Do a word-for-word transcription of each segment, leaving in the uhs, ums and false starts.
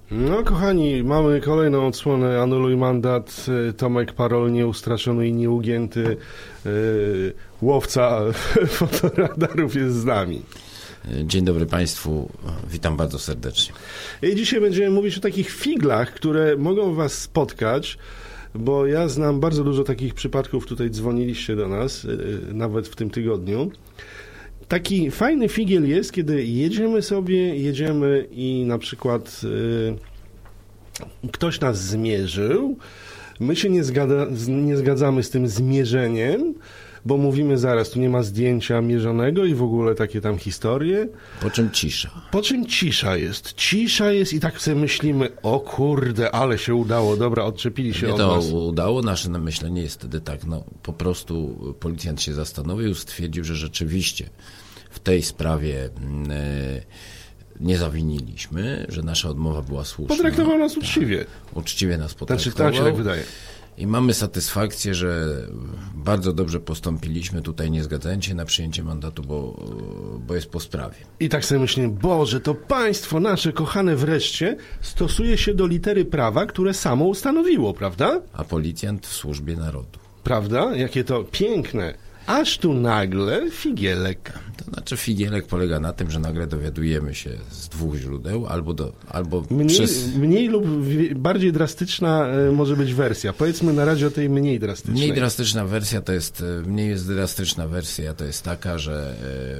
No kochani, mamy kolejną odsłonę Anuluj Mandat. Tomek Parol, nieustraszony i nieugięty yy, łowca fotoradarów jest z nami. Dzień dobry Państwu, witam bardzo serdecznie. I dzisiaj będziemy mówić o takich figlach, które mogą Was spotkać, bo ja znam bardzo dużo takich przypadków, tutaj dzwoniliście do nas, yy, nawet w tym tygodniu. Taki fajny figiel jest, kiedy jedziemy sobie, jedziemy i na przykład y, ktoś nas zmierzył, my się nie, zgada, nie zgadzamy z tym zmierzeniem, bo mówimy zaraz, tu nie ma zdjęcia mierzonego i w ogóle takie tam historie. Po czym cisza. Po czym cisza jest. Cisza jest i tak sobie myślimy, o kurde, ale się udało, dobra, odczepili się Nie od to nas. udało, nasze myślenie jest wtedy tak, no po prostu policjant się zastanowił, stwierdził, że rzeczywiście w tej sprawie y, nie zawiniliśmy, że nasza odmowa była słuszna. Potraktował nas uczciwie. Tak, uczciwie nas potraktował. Znaczy, tak się tak wydaje. I mamy satysfakcję, że bardzo dobrze postąpiliśmy tutaj, nie zgadzając się na przyjęcie mandatu, bo, bo jest po sprawie. I tak sobie myślę, Boże, to państwo nasze kochane wreszcie stosuje się do litery prawa, które samo ustanowiło, prawda? A policjant w służbie narodu. Prawda? Jakie to piękne. Aż tu nagle figielek. To znaczy figielek polega na tym, że nagle dowiadujemy się z dwóch źródeł, albo, do, albo mniej, przez... Mniej lub bardziej drastyczna y, może być wersja. Powiedzmy na razie o tej mniej drastycznej. Mniej drastyczna wersja to jest, mniej jest drastyczna wersja to jest taka, że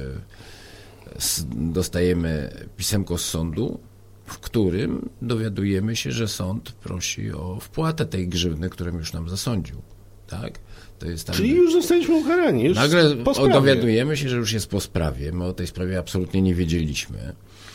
y, dostajemy pisemko z sądu, w którym dowiadujemy się, że sąd prosi o wpłatę tej grzywny, którą już nam zasądził. Tak? To jest tam... Czyli już zostaliśmy ukarani. Już Nagle po sprawie. dowiadujemy się, że już jest po sprawie. My o tej sprawie absolutnie nie wiedzieliśmy.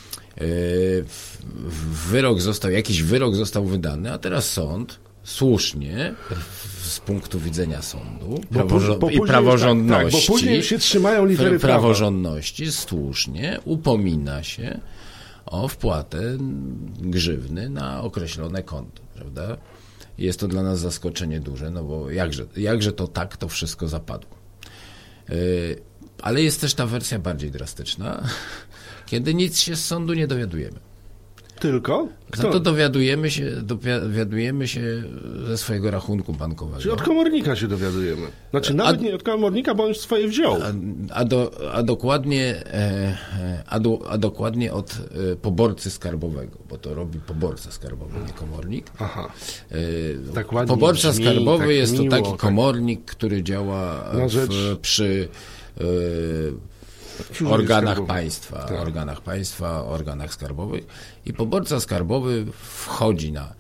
Wyrok został, jakiś wyrok został wydany, a teraz sąd słusznie z punktu widzenia sądu bo, praworząd... bo i praworządności, tak, tak, bo później już się trzymają litery prawa. Praworządności słusznie upomina się o wpłatę grzywny na określone konto, prawda? Jest to dla nas zaskoczenie duże, no bo jakże, jakże to tak to wszystko zapadło. Yy, ale jest też ta wersja bardziej drastyczna, kiedy nic się z sądu nie dowiadujemy. Tylko? Kto? Za to dowiadujemy się, dowiadujemy się ze swojego rachunku bankowego. Czyli od komornika się dowiadujemy. Znaczy nawet a, nie od komornika, bo on już swoje wziął. A, a, do, a, dokładnie, a, do, a dokładnie od poborcy skarbowego, bo to robi poborca skarbowy, nie komornik. Aha. E, tak ładnie poborca brzmi, skarbowy tak jest miło, to taki tak. komornik, który działa w, przy w organach skarbowych. państwa, tak. organach państwa, organach skarbowych i poborca skarbowy wchodzi na,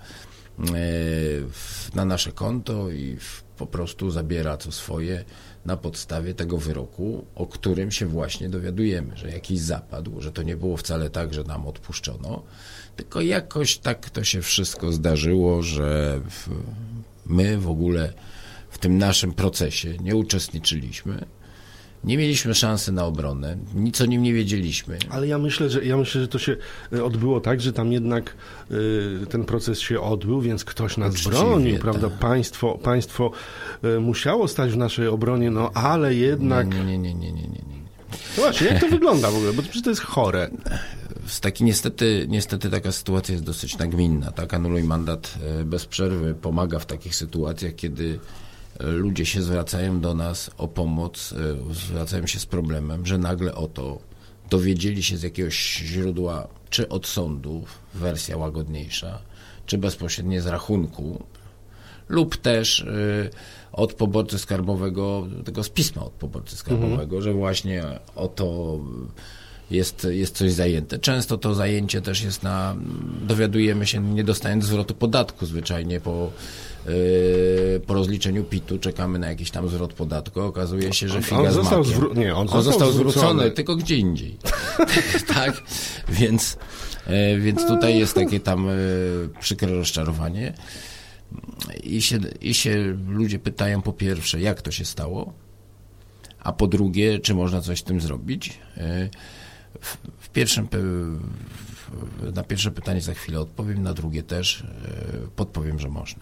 na nasze konto i po prostu zabiera co swoje na podstawie tego wyroku, o którym się właśnie dowiadujemy, że jakiś zapadł, że to nie było wcale tak, że nam odpuszczono, tylko jakoś tak to się wszystko zdarzyło, że my w ogóle w tym naszym procesie nie uczestniczyliśmy. Nie mieliśmy szansy na obronę, nic o nim nie wiedzieliśmy. Ale ja myślę, że ja myślę, że to się odbyło tak, że tam jednak y, ten proces się odbył, więc ktoś nas Uczciwie, bronił, prawda? Tak. Państwo, państwo y, musiało stać w naszej obronie, no ale jednak... Nie, nie, nie, nie, nie, nie, nie. No właśnie, jak to wygląda w ogóle? Bo to jest chore. Taki niestety, niestety taka sytuacja jest dosyć nagminna. Tak? Anuluj mandat bez przerwy pomaga w takich sytuacjach, kiedy ludzie się zwracają do nas o pomoc, zwracają się z problemem, że nagle oto dowiedzieli się z jakiegoś źródła, czy od sądu, wersja łagodniejsza, czy bezpośrednio z rachunku, lub też y, od poborcy skarbowego, tego z pisma od poborcy skarbowego, mhm. że właśnie oto jest, jest coś zajęte. Często to zajęcie też jest na, dowiadujemy się, nie dostając zwrotu podatku zwyczajnie po Yy, po rozliczeniu pitu czekamy na jakiś tam zwrot podatku, okazuje się, że figa on z został makiem. zwró- nie, on, on został, został zwrócony, zwrócony, tylko gdzie indziej. Tak, więc, yy, więc tutaj jest takie tam yy, przykre rozczarowanie I się, i się ludzie pytają po pierwsze, jak to się stało, a po drugie, czy można coś z tym zrobić. Yy, w, w pierwszym w, na pierwsze pytanie za chwilę odpowiem, na drugie też yy, podpowiem, że można.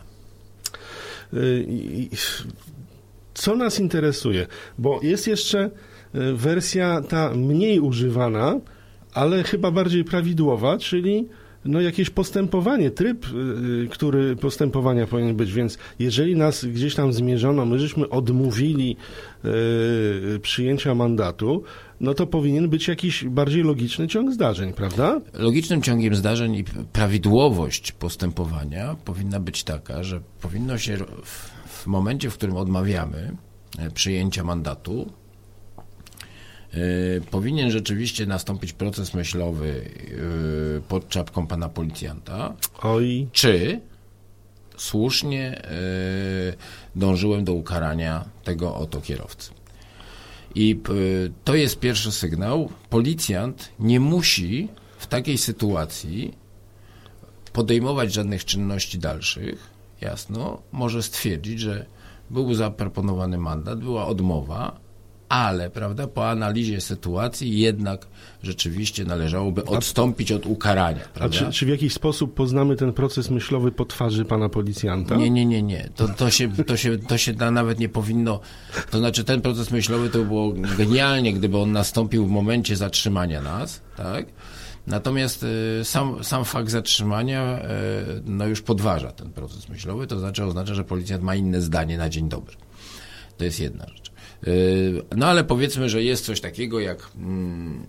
Co nas interesuje? Bo jest jeszcze wersja ta mniej używana, ale chyba bardziej prawidłowa, czyli no jakieś postępowanie, tryb, y, który postępowania powinien być, więc jeżeli nas gdzieś tam zmierzono, my żeśmy odmówili y, przyjęcia mandatu, no to powinien być jakiś bardziej logiczny ciąg zdarzeń, prawda? Logicznym ciągiem zdarzeń i prawidłowość postępowania powinna być taka, że powinno się w, w momencie, w którym odmawiamy przyjęcia mandatu, Yy, powinien rzeczywiście nastąpić proces myślowy yy, pod czapką pana policjanta. Oj. Czy słusznie yy, dążyłem do ukarania tego oto kierowcy. I yy, to jest pierwszy sygnał. Policjant nie musi w takiej sytuacji podejmować żadnych czynności dalszych. Jasno, może stwierdzić, że był zaproponowany mandat, była odmowa, ale, prawda, po analizie sytuacji jednak rzeczywiście należałoby odstąpić od ukarania. Prawda? A czy, czy w jakiś sposób poznamy ten proces myślowy po twarzy pana policjanta? Nie, nie, nie, nie. To, to, się, to, się, to się nawet nie powinno... To znaczy ten proces myślowy to było genialnie, gdyby on nastąpił w momencie zatrzymania nas, tak? Natomiast y, sam, sam fakt zatrzymania y, no już podważa ten proces myślowy, to znaczy oznacza, że policjant ma inne zdanie na dzień dobry. To jest jedna rzecz. No ale powiedzmy, że jest coś takiego jak mm,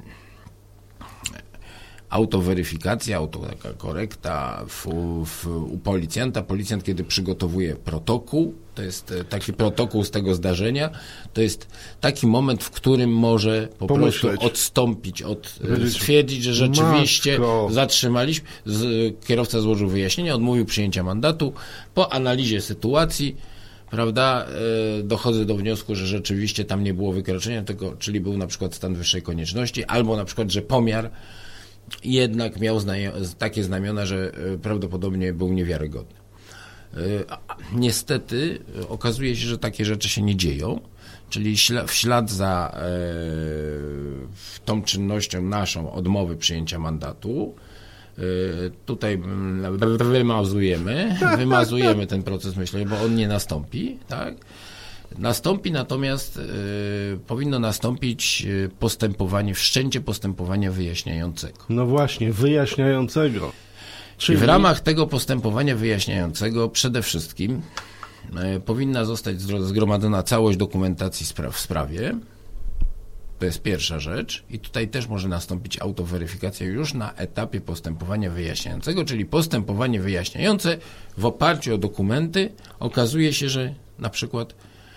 autoweryfikacja, auto, taka korekta w, w, u policjanta. Policjant, kiedy przygotowuje protokół, to jest taki protokół z tego zdarzenia, to jest taki moment, w którym może po Pomyśleć. prostu odstąpić od, stwierdzić, że rzeczywiście Matko. zatrzymaliśmy, z, kierowca złożył wyjaśnienie, odmówił przyjęcia mandatu, po analizie sytuacji, prawda, dochodzę do wniosku, że rzeczywiście tam nie było wykroczenia, tego, czyli był na przykład stan wyższej konieczności, albo na przykład, że pomiar jednak miał znamio- takie znamiona, że prawdopodobnie był niewiarygodny. Niestety okazuje się, że takie rzeczy się nie dzieją, czyli śla- w ślad za e, tą czynnością naszą odmowy przyjęcia mandatu, tutaj wymazujemy, wymazujemy ten proces myślowy, bo on nie nastąpi, tak? Nastąpi natomiast, y, powinno nastąpić postępowanie, wszczęcie postępowania wyjaśniającego. No właśnie, wyjaśniającego. Czyli... I w ramach tego postępowania wyjaśniającego przede wszystkim y, powinna zostać zgromadzona całość dokumentacji spra- w sprawie. To jest pierwsza rzecz i tutaj też może nastąpić autoweryfikacja już na etapie postępowania wyjaśniającego, czyli postępowanie wyjaśniające w oparciu o dokumenty okazuje się, że na przykład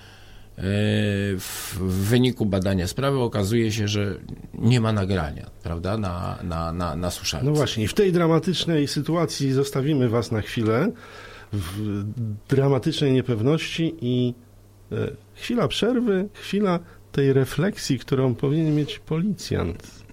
w wyniku badania sprawy okazuje się, że nie ma nagrania, prawda, na, na, na, na suszarce. No właśnie, i w tej dramatycznej sytuacji zostawimy was na chwilę, w dramatycznej niepewności i e, chwila przerwy, chwila tej refleksji, którą powinien mieć policjant.